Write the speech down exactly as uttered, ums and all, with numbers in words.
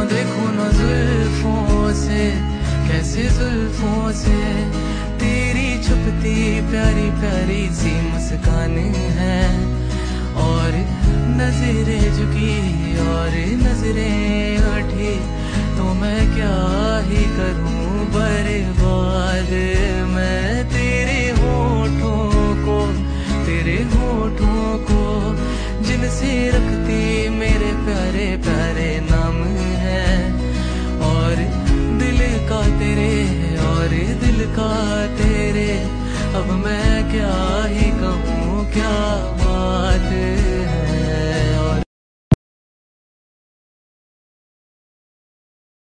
देखो ना जुल्फों से, कैसे जुल्फों से तेरी छुपती प्यारी प्यारी सी मुस्कान है। और नजरें झुकी और नजरें उठी तो मैं क्या ही करूं बर्बाद। मैं तेरे होठों को, तेरे होठों को जिनसे रखती मेरे प्यारे प्यारे नाम है। और दिल का तेरे और दिल का तेरे अब मैं क्या